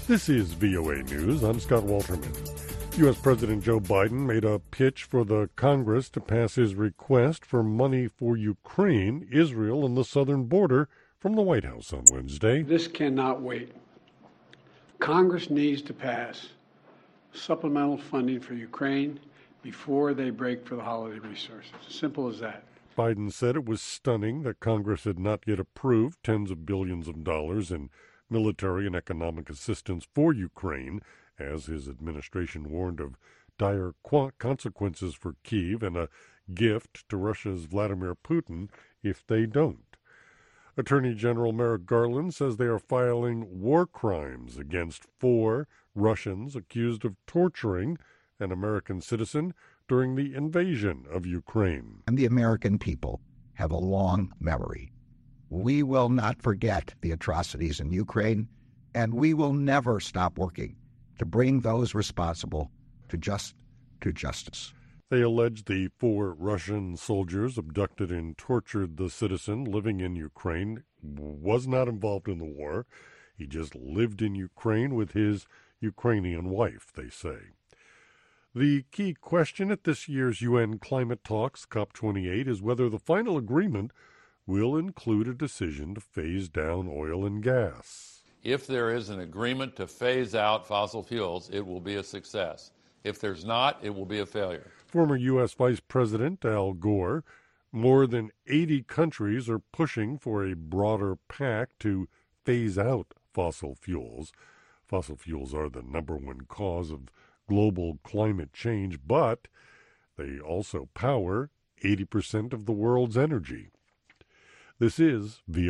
This is VOA News. I'm Scott Walterman. U.S. President Joe Biden made a pitch for the Congress to pass his request for money for Ukraine, Israel, and the southern border from the White House on Wednesday. This cannot wait. Congress needs to pass supplemental funding for Ukraine before they break for the holiday resources. Simple as that. Biden said it was stunning that Congress had not yet approved tens of billions of dollars in military and economic assistance for Ukraine, as his administration warned of dire consequences for Kyiv and a gift to Russia's Vladimir Putin if they don't. Attorney General Merrick Garland says they are filing war crimes against 4 Russians accused of torturing an American citizen during the invasion of Ukraine. And the American people have a long memory. We will not forget the atrocities in Ukraine, and we will never stop working to bring those responsible to justice. They allege the 4 Russian soldiers abducted and tortured the citizen living in Ukraine was not involved in the war. He just lived in Ukraine with his Ukrainian wife, they say. The key question at this year's UN climate talks, COP28, is whether the final agreement will include a decision to phase down oil and gas. If there is an agreement to phase out fossil fuels, it will be a success. If there's not, it will be a failure. Former U.S. Vice President Al Gore, more than 80 countries are pushing for a broader pact to phase out fossil fuels. Fossil fuels are the #1 cause of global climate change, but they also power 80% of the world's energy. This is VOA